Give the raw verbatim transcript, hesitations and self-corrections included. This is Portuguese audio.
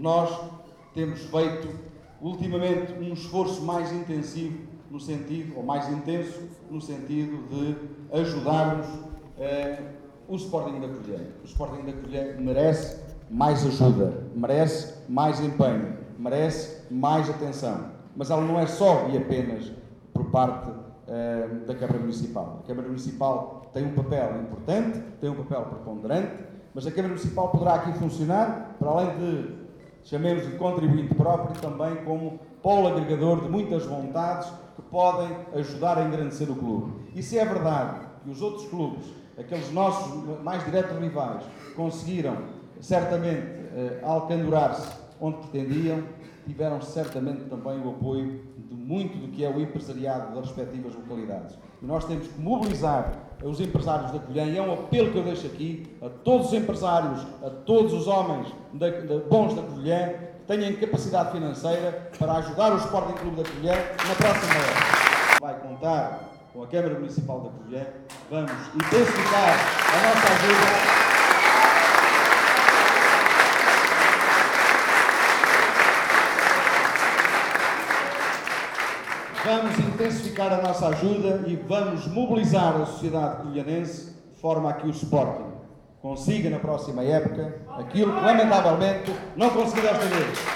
nós temos feito ultimamente um esforço mais intensivo no sentido, ou mais intenso, no sentido de ajudarmos eh, o Sporting da Covilhã. O Sporting da Covilhã merece mais ajuda, merece mais empenho, merece mais atenção. Mas ela não é só e apenas por parte eh, da Câmara Municipal. A Câmara Municipal tem um papel importante, tem um papel preponderante, mas a Câmara Municipal poderá aqui funcionar, para além de, chamemos de contribuinte próprio, também como polo agregador de muitas vontades que podem ajudar a engrandecer o clube. E se é verdade que os outros clubes, aqueles nossos mais diretos rivais, conseguiram certamente eh, alcandorar-se onde pretendiam, tiveram certamente também o apoio de muito do que é o empresariado das respectivas localidades. E nós temos que mobilizar os empresários da Covilhã, e é um apelo que eu deixo aqui a todos os empresários, a todos os homens da, da, bons da Covilhã, que tenham capacidade financeira para ajudar o Sporting Clube da Covilhã na próxima época. Vai contar com a Câmara Municipal da Covilhã, vamos intensificar a nossa ajuda. Vamos intensificar a nossa ajuda e vamos mobilizar a sociedade covilhanense de forma a que o Sporting consiga na próxima época aquilo que lamentavelmente não conseguiu desta vez.